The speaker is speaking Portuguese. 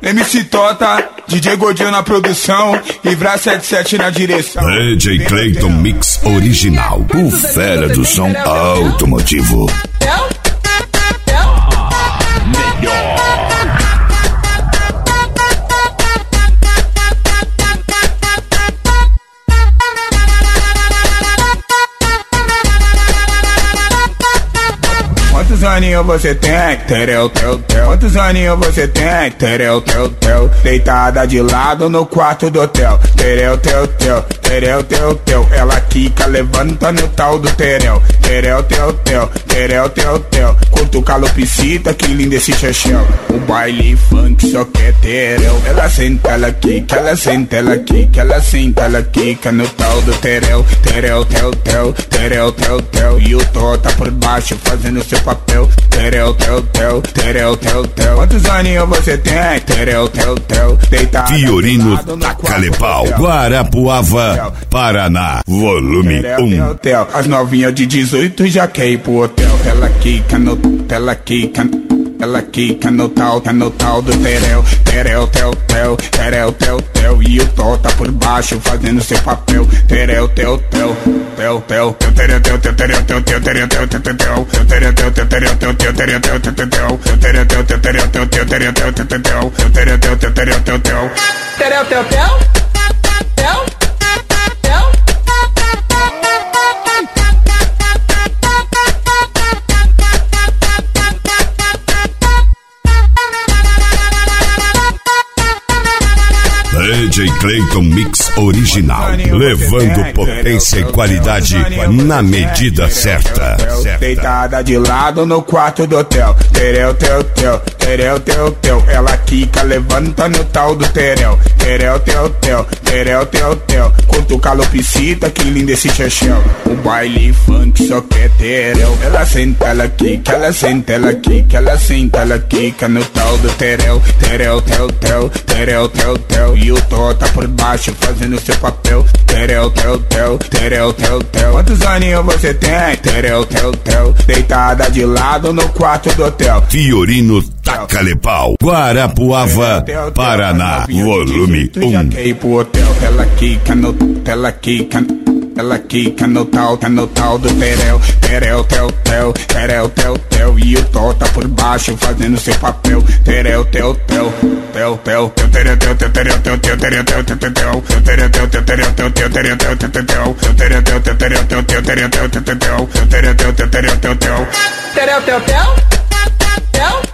MC Tota, DJ Godinho na produção e Vra 77 na direção. DJ Clayton Mix Original, o fera do som automotivo. Quantos aninhos você tem? Tereu, teu, teu. Quantos aninhos você tem? Tereu, teu, teu. Deitada de lado no quarto do hotel. Tereu, teu, teu. Tereu, teu, teu. Ela quica, levanta no tal do tereu. Tereu, teu, teu. Tereu, teu, teu. Cutuca calopsita, que lindo esse chachão. O baile funk só quer tereu. Ela senta, ela quica, ela senta, ela quica, ela senta, ela quica no tal do tereu. Tereu, teu, teu. Tereu, teu, teu. E o Tota por baixo fazendo seu papel. Tereu, teu, teu. Tereu, teu, teu. Quantos aninhos você tem? Tereu, teu, teu. Deitado Fiorino Tacalepau, Guarapuava, Paraná, volume 1. As novinhas de 18 já quer ir pro hotel. Ela quica no, ela quica. Ela quica no tal do tereu. Tereu, teu, teu. Tereu, teu, teu. E o Tota por baixo fazendo seu papel. Tereu, teu, teu. Teu, teu. Tereu, teu, teu. Tereu, teu, teu. Tereu, teu, teu. Tereu, teu, teu. Tereu, teu, teu. Tereu, teu, teu. Tereu, teu, teu. Tereu, teu, teu. Tereu, teu, teu. Tereu, teu, teu. Tereu, teu, teu. Tereu, teu, teu. DJ Clayton Mix Original, levando potência e qualidade na medida certa. Deitada de lado no quarto do hotel. Tereu, teu, teu. Tereu, teu, teu. Ela quica, levanta no tal do tereu. Tereu, teu, teu. Tereu, teu, teu. Cutuca calopsita, que lindo esse chachão. O baile funk só quer tereu. Ela senta, ela quica, ela senta, ela quica, ela senta, ela quica no tal do tereu. Tereu, teu, teu. Tereu, teu, teu. E o Tota por baixo fazendo seu papel. Tereu, teu, teu. Tereu, teu, teu. Quantos aninhos você tem? Tereu, teu, teu. Deitada de lado no quarto do hotel. Fiorino Tacalepau, Guarapuava, Paraná, volume 1. Já quer ir pro hotel. Ela quica no, ela quica. Ela quica no tal do tereu. Tereu, teu, teu. Tereu, teu, teu. E o Tota por baixo fazendo seu papel. Tereu, teu, teu. Teu, teu. Tereu, teu, teu. Tereu, teu, teu. Tereu, teu, teu. Tereu, teu, teu. Tereu, teu, teu. Tereu, teu, teu. Tereu, teu, teu. Tereu, teu, teu. Tereu, teu, teu. Tereu, teu, teu. Tereu, teu, teu. Tereu, teu, teu.